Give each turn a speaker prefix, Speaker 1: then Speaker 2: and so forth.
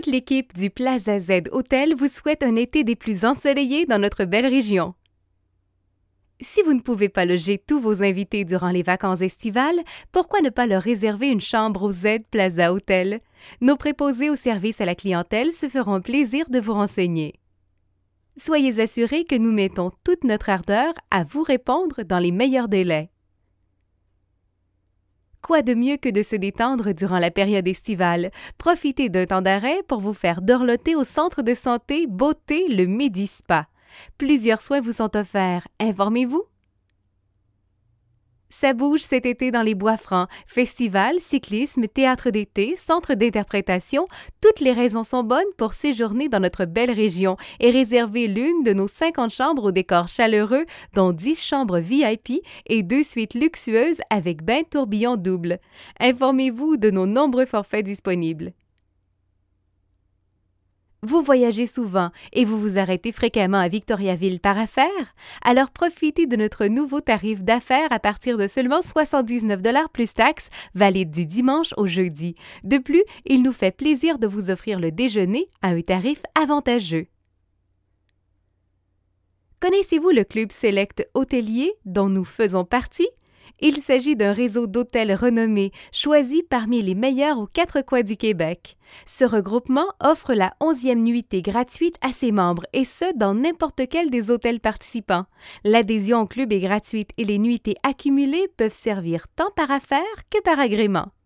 Speaker 1: Toute l'équipe du Plaza Z Hotel vous souhaite un été des plus ensoleillés dans notre belle région. Si vous ne pouvez pas loger tous vos invités durant les vacances estivales, pourquoi ne pas leur réserver une chambre au Z Plaza Hotel? Nos préposés au service à la clientèle se feront plaisir de vous renseigner. Soyez assurés que nous mettons toute notre ardeur à vous répondre dans les meilleurs délais. Quoi de mieux que de se détendre durant la période estivale? Profitez d'un temps d'arrêt pour vous faire dorloter au centre de santé Beauté le Medi-Spa. Plusieurs soins vous sont offerts. Informez-vous. Ça bouge cet été dans les Bois-Francs. Festival, cyclisme, théâtre d'été, centre d'interprétation, toutes les raisons sont bonnes pour séjourner dans notre belle région et réserver l'une de nos 50 chambres au décor chaleureux, dont 10 chambres VIP et 2 suites luxueuses avec bain tourbillon double. Informez-vous de nos nombreux forfaits disponibles. Vous voyagez souvent et vous vous arrêtez fréquemment à Victoriaville par affaires? Alors profitez de notre nouveau tarif d'affaires à partir de seulement 79 $ plus taxes, valide du dimanche au jeudi. De plus, il nous fait plaisir de vous offrir le déjeuner à un tarif avantageux. Connaissez-vous le Club Select hôtelier dont nous faisons partie? Il s'agit d'un réseau d'hôtels renommés, choisis parmi les meilleurs aux 4 coins du Québec. Ce regroupement offre la 11e nuitée gratuite à ses membres, et ce, dans n'importe quel des hôtels participants. L'adhésion au club est gratuite et les nuitées accumulées peuvent servir tant par affaires que par agrément.